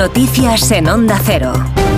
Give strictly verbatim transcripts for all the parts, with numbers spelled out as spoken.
Noticias en Onda Cero.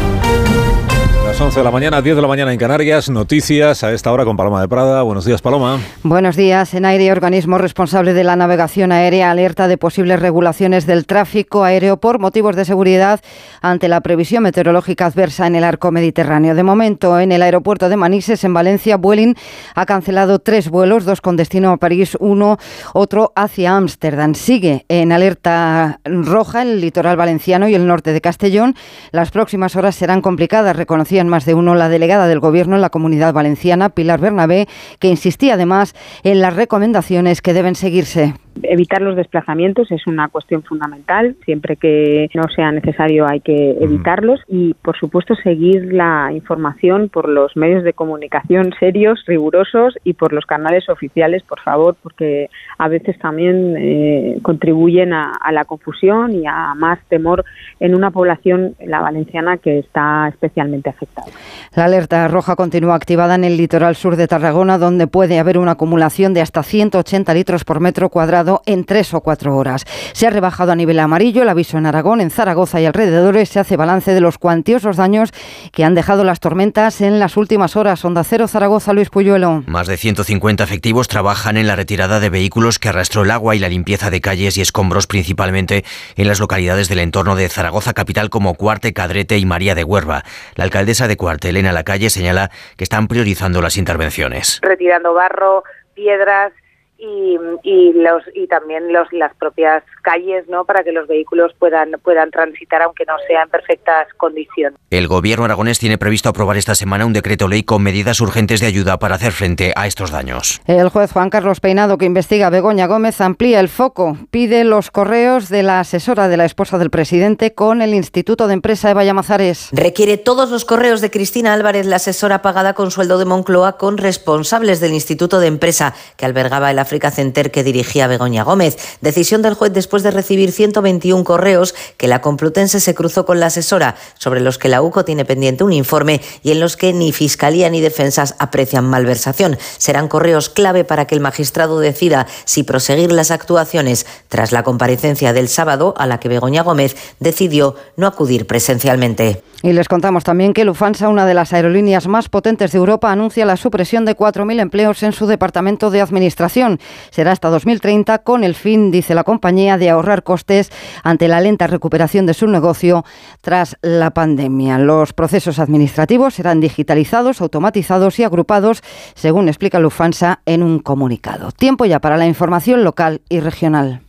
Las once de la mañana, diez de la mañana en Canarias, noticias a esta hora con Paloma de Prada. Buenos días, Paloma. Buenos días. ENAIRE, organismo responsable de la navegación aérea, alerta de posibles regulaciones del tráfico aéreo por motivos de seguridad ante la previsión meteorológica adversa en el arco mediterráneo. De momento, en el aeropuerto de Manises, en Valencia, Vueling ha cancelado tres vuelos, dos con destino a París, uno, otro hacia Ámsterdam. Sigue en alerta roja el litoral valenciano y el norte de Castellón. Las próximas horas serán complicadas, reconocían más de uno la delegada del Gobierno en la Comunidad Valenciana, Pilar Bernabé, que insistía además en las recomendaciones que deben seguirse. Evitar los desplazamientos es una cuestión fundamental. Siempre que no sea necesario hay que evitarlos y, por supuesto, seguir la información por los medios de comunicación serios, rigurosos y por los canales oficiales, por favor, porque a veces también eh, contribuyen a, a la confusión y a más temor en una población, la valenciana, que está especialmente afectada. La alerta roja continúa activada en el litoral sur de Tarragona, donde puede haber una acumulación de hasta ciento ochenta litros por metro cuadrado en tres o cuatro horas. Se ha rebajado a nivel amarillo el aviso en Aragón, en Zaragoza y alrededores. Se hace balance de los cuantiosos daños que han dejado las tormentas en las últimas horas. Onda Cero, Zaragoza, Luis Puyuelo. Más de ciento cincuenta efectivos trabajan en la retirada de vehículos que arrastró el agua y la limpieza de calles y escombros, principalmente en las localidades del entorno de Zaragoza capital como Cuarte, Cadrete y María de Huerva. La alcaldesa de Cuarte, Elena Lacalle, señala que están priorizando las intervenciones. Retirando barro, piedras y, y los y también los las propias calles, ¿no?, para que los vehículos puedan puedan transitar aunque no sea en perfectas condiciones. El gobierno aragonés tiene previsto aprobar esta semana un decreto ley con medidas urgentes de ayuda para hacer frente a estos daños. El juez Juan Carlos Peinado, que investiga a Begoña Gómez, amplía el foco. Pide los correos de la asesora de la esposa del presidente con el Instituto de Empresa Eva Llamazares. Requiere todos los correos de Cristina Álvarez, la asesora pagada con sueldo de Moncloa, con responsables del Instituto de Empresa que albergaba el Africa Center que dirigía Begoña Gómez. Decisión del juez después de recibir ciento veintiún correos que la Complutense se cruzó con la asesora, sobre los que la U C O tiene pendiente un informe y en los que ni Fiscalía ni Defensas aprecian malversación. Serán correos clave para que el magistrado decida si proseguir las actuaciones tras la comparecencia del sábado, a la que Begoña Gómez decidió no acudir presencialmente. Y les contamos también que Lufthansa, una de las aerolíneas más potentes de Europa, anuncia la supresión de cuatro mil empleos en su departamento de administración. Será hasta dos mil treinta, con el fin, dice la compañía, de ahorrar costes ante la lenta recuperación de su negocio tras la pandemia. Los procesos administrativos serán digitalizados, automatizados y agrupados, según explica Lufthansa en un comunicado. Tiempo ya para la información local y regional.